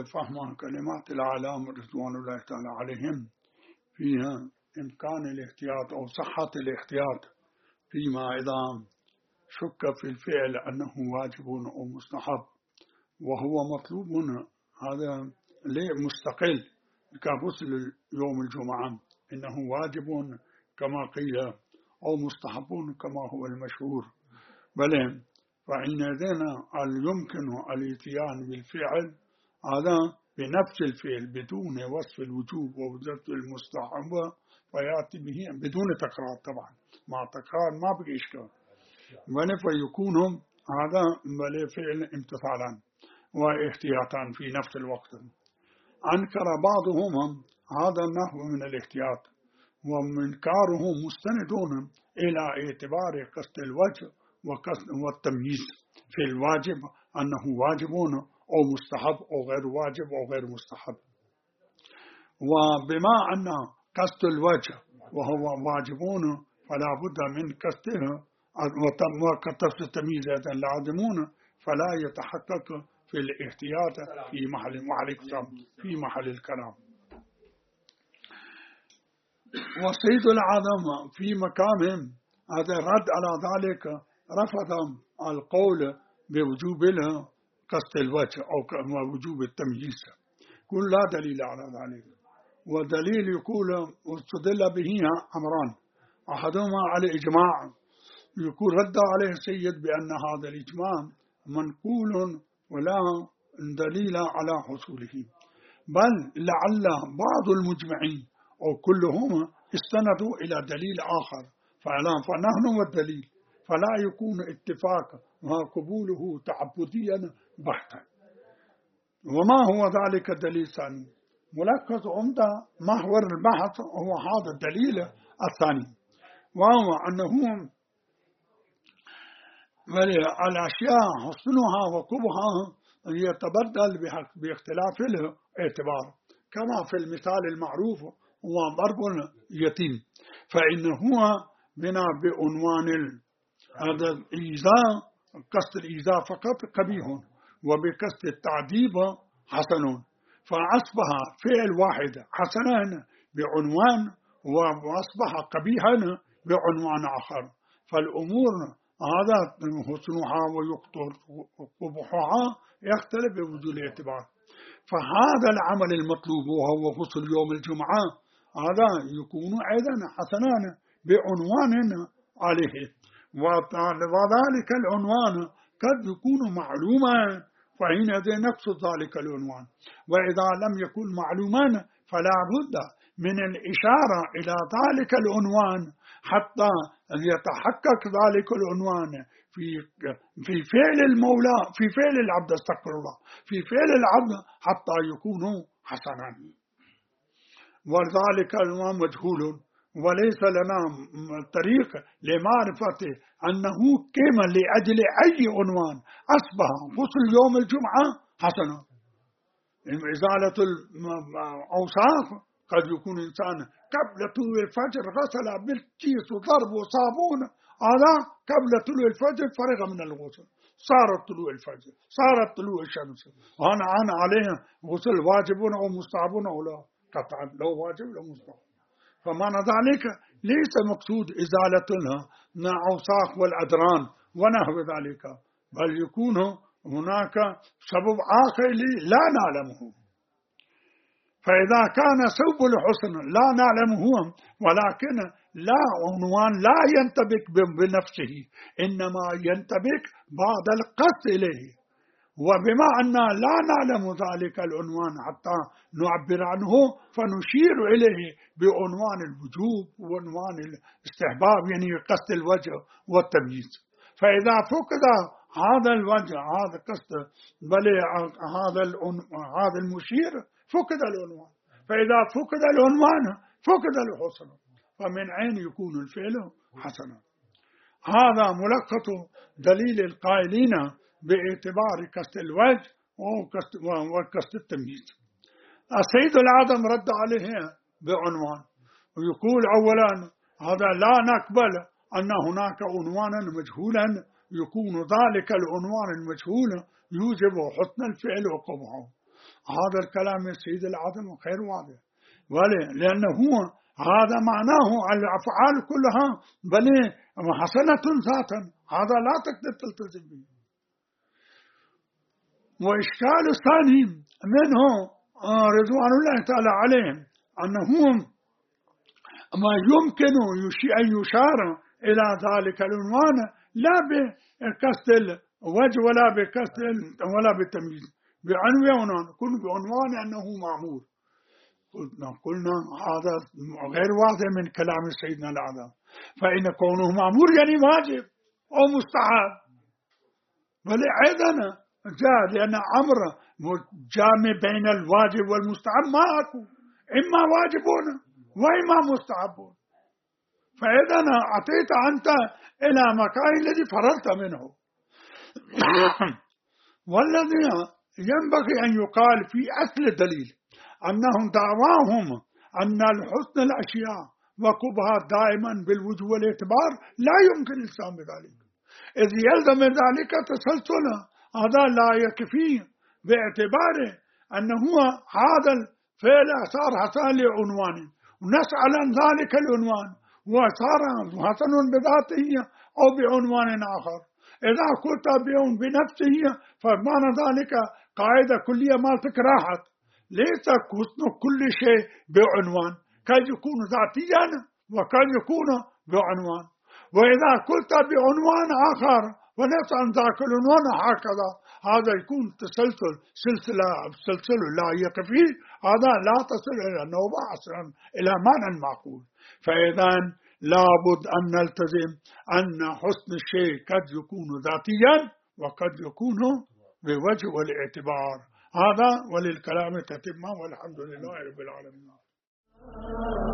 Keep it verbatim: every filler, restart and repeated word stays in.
يقول فهم كلمات الأعلام رضوان الله تعالى عليهم فيها إمكان الاحتياط أو صحة الاحتياط فيما إذا شك في الفعل أنه واجب أو مستحب وهو مطلوب منه، هذا ليه مستقل كغسل يوم الجمعة إنه واجب كما قيل أو مستحب كما هو المشهور، بل فحينئذ يمكن الاتيان بالفعل هذا بنفس الفعل بدون وصف الوجوب ووجوب المستحب فيأتي به بدون تكرار، طبعا مع تكرار ما بقي إشكال، بل فيكون هذا بل فعل امتثالا واحتياطا في نفس الوقت. أنكر بعضهم هذا النحو من الاحتياط ومنكاره مستندون إلى اعتبار قصد الوجه والتمييز في الواجب أنه واجب أو مستحب أو غير واجب أو غير مستحب، وبما أن قصد الوجه وهو واجبون فلا بد من قصده وقصد التمييز لازمون فلا يتحقق في الاحتياط في محل في محل الكلام. وسيد العظم في مقامهم هذا رد على ذلك رفض القول بوجوب قصد الوجه أو وجوب التمييز، كل لا دليل على ذلك، ودليل يقول واستدل به أمران، أحدهما على الإجماع يقول رد عليه السيد بأن هذا الإجماع منقول ولا دليل على حصوله، بل لعل بعض المجمعين أو كلهم استندوا إلى دليل آخر فنحن والدليل، فلا يكون اتفاق وقبوله تعبديا بحتا. وما هو ذلك الدليل الثاني؟ ملخص عمدة محور البحث هو هذا الدليل الثاني، وهو أنه الأشياء حسنها وقبحها يتبدل باختلاف الاعتبار، كما في المثال المعروف هو ضرب اليتيم، فإنه بنا بعنوان هذا الإيذاء قصد الإيذاء فقط قبيح وبقصد التعذيب حسن، فأصبح فعل واحد حسنا بعنوان وأصبح قبيحا بعنوان آخر، فالأمور هذا حسنها وقبحها يختلف بوجود الاعتبار. فهذا العمل المطلوب وهو غسل يوم الجمعة هذا يكون أيضا حسنا بعنوان عليه، وذلك العنوان قد يكون معلوما فحينئذ نقصد ذلك العنوان، وإذا لم يكن معلوما فلا بد من الإشارة إلى ذلك العنوان حتى يتحقق ذلك العنوان في في فعل المولى في فعل العبد استغفر الله في فعل العبد حتى يكون حسنا، وذلك العنوان مجهول وليس لنا طريق لمعرفة أنه كما لأجل أي عنوان أصبح غسل يوم الجمعة حسنا. إزالة الأوساخ قد يكون إنسان قبل طلوع الفجر غسل بالكيس وضرب وصابون، هذا قبل طلوع الفجر فرغ من الغسل، صارت طلوع الفجر صارت طلوع الشمس، هنا أنا عليه غسل واجبون أو مستحبون أو لا؟ قطعا لو واجب لو مستحب. فمعنى ذلك ليس مقصود إزالتها من الأوساخ والأدران ونحو ذلك، بل يكون هناك سبب آخر لا نعلمه. فإذا كان سبب الحسن لا نعلمه ولكن لا عنوان لا ينطبق بنفسه إنما ينطبق بعد القصد إليه، وبما أن لا نعلم ذلك العنوان حتى نعبر عنه فنشير إليه بعنوان الوجوب وعنوان الاستحباب يعني قصد الوجه والتمييز. فإذا فقد هذا الوجه هذا قصد بل هذا هذا المشير فقد العنوان، فإذا فقد العنوان فقد الحسن، فمن أين يكون الفعل حسنا؟ هذا ملخص دليل القائلين باعتبار قصد الوجه وقصد التمييز. السيد العظم رد عليه بعنوان ويقول أولا هذا لا نقبل أن هناك عنوانا مجهولا يكون ذلك العنوان المجهول يوجب حسن الفعل وقبحه، هذا الكلام السيد العظم غير واضح، ولأنه هو هذا معناه الأفعال كلها بل حسنة ذاتا، هذا لا تقدر تلتزم به. وإشكال الثاني منه رضوان الله تعالى عليهم أنه ما يمكن أن يشار إلى ذلك العنوان لا بقصد الوجه ولا بقصد ولا بالتمييز، بعنوان كل بعنوان أنه معمول. قلنا قلنا هذا غير واضح من كلام سيدنا الأعظم، فإن كونه معمول يعني واجب أو مستحب، بل أيضا جاء لأن أمر جامع بين الواجب والمستحب ما أكون، إما واجبون وإما مستحبون، فإذا أتيت أنت إلى مكان الذي فررت منه. والذي ينبغي أن يقال في أصل الدليل أنهم دعواهم أن الحسن الأشياء وقبها دائما بالوجه والاعتبار لا يمكن الإلزام بذلك، إذ يلزم ذلك تسلسل، هذا لا يكفي باعتباره أنه هذا الفعل صار حسن لعنوان ونسأل عن ذلك العنوان وصار حسن بذاته أو بعنوان آخر. إذا قلت بنفسه فمعنى ذلك قاعدة كلية ما تكراهت، ليس حسن كل شيء بعنوان، قد يكون ذاتيا وقد يكون بعنوان. وإذا قلت بعنوان آخر ونسأل ذاك العنوان هكذا، هذا يكون تسلسل سلسلة سلسلة لا يكفي، هذا لا تصل إلى النوبة أصلا إلى معنى معقول. فإذا لابد أن نلتزم أن حسن الشيء قد يكون ذاتيا وقد يكون بوجه والاعتبار. هذا وللكلام تتمة، والحمد لله رب العالمين.